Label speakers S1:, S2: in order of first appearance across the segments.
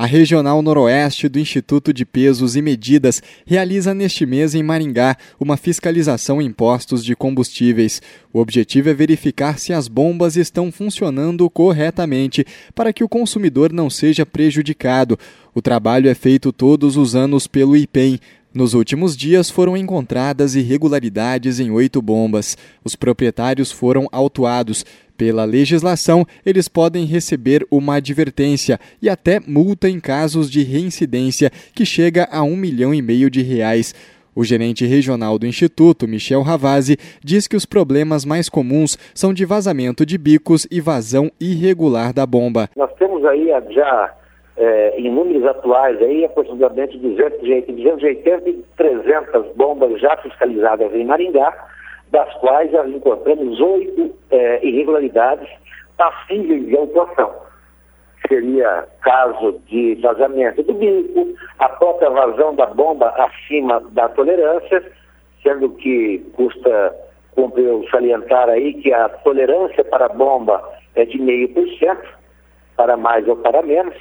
S1: A Regional Noroeste do Instituto de Pesos e Medidas realiza neste mês em Maringá uma fiscalização em postos de combustíveis. O objetivo é verificar se as bombas estão funcionando corretamente para que o consumidor não seja prejudicado. O trabalho é feito todos os anos pelo IPEM. Nos últimos dias foram encontradas irregularidades em 8 bombas. Os proprietários foram autuados. Pela legislação, eles podem receber uma advertência e até multa em casos de reincidência, que chega a R$1,5 milhão de reais. O gerente regional do Instituto, Michel Ravazzi, diz que os problemas mais comuns são de vazamento de bicos e vazão irregular da bomba.
S2: Nós temos aí já, em números atuais, aí, aproximadamente 280 e 300 bombas já fiscalizadas em Maringá, das quais já encontramos 8 irregularidades passíveis de autuação. Seria caso de vazamento do bico, a própria vazão da bomba acima da tolerância, sendo que cumpre eu salientar aí que a tolerância para a bomba é de 0,5%, para mais ou para menos,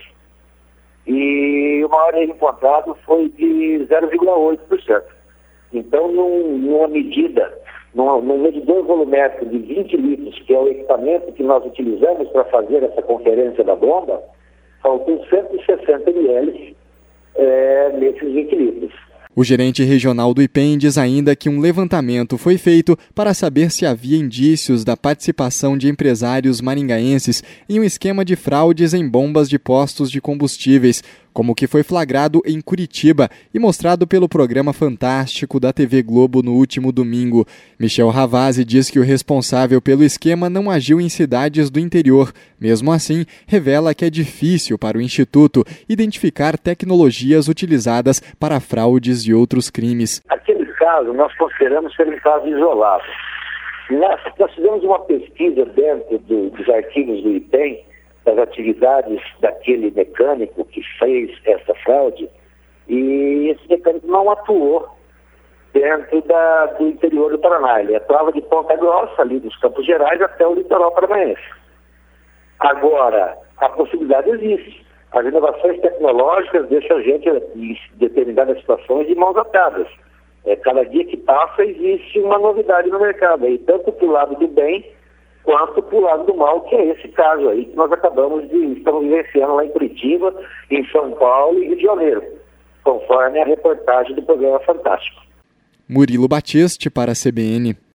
S2: e o maior erro encontrado foi de 0,8%. Então, numa medida, num medidor volumétrico de 20 litros, que é o equipamento que nós utilizamos para fazer essa conferência da bomba, faltam 160 ml nesses 20 litros.
S1: O gerente regional do IPEM diz ainda que um levantamento foi feito para saber se havia indícios da participação de empresários maringaenses em um esquema de fraudes em bombas de postos de combustíveis, como o que foi flagrado em Curitiba e mostrado pelo programa Fantástico da TV Globo no último domingo. Michel Ravazzi diz que o responsável pelo esquema não agiu em cidades do interior. Mesmo assim, revela que é difícil para o Instituto identificar tecnologias utilizadas para fraudes e outros crimes.
S2: Aquele caso nós consideramos ser um caso isolado. Nós fizemos uma pesquisa dentro dos arquivos do IPEM, das atividades daquele mecânico que fez essa fraude, e esse mecânico não atuou dentro do interior do Paraná. Ele atuava de Ponta Grossa, ali dos Campos Gerais, até o litoral paranaense. Agora, a possibilidade existe. As inovações tecnológicas deixam a gente, em determinadas situações, de mãos atadas. Cada dia que passa existe uma novidade no mercado, aí, tanto para o lado do bem, quanto para o lado do mal, que é esse caso aí que nós estamos vivenciando lá em Curitiba, em São Paulo e Rio de Janeiro, conforme a reportagem do programa Fantástico.
S1: Murilo Batiste para a CBN.